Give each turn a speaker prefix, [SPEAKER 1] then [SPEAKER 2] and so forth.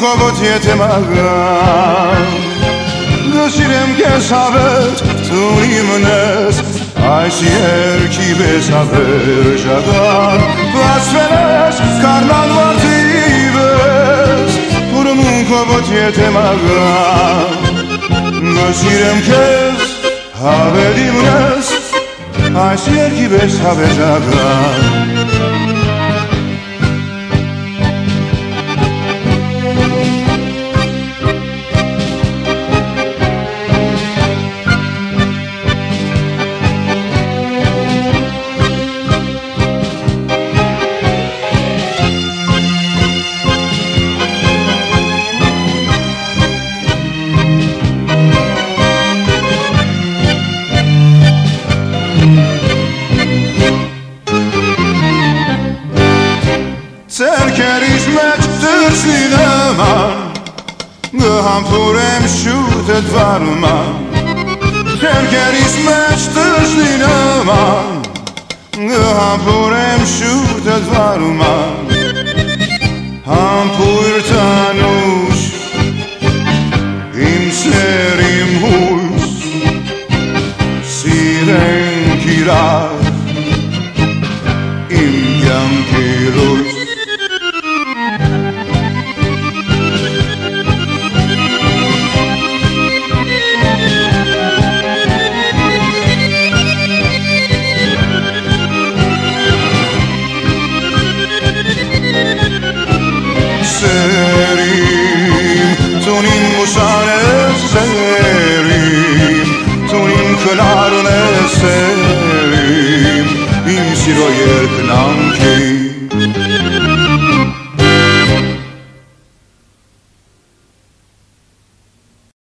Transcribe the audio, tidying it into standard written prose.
[SPEAKER 1] կոբոտ մագան Գսիրեմ կեզ հավետ ծունի մնես Այս երկի բես հավերժական Վասվել ես կարնան վարդի բես Ուրմուն կոբոտ մագան Գսիրեմ կեզ հավելի մնես Այս երկի բես հավերժական Ձերքերիս մեջ դրսի նման Գհամփուրեմ շուտդ վարման Ձերքերիս մեջ դրսի նման Գհամփուրեմ շուտդ վարման Համբույր տանուշ Իմ սեր իմ հույս Սիրենք իրար Իմ կյանքի լույս Tunin musanes serim Tunin klarnes serim İm siro yerknan ki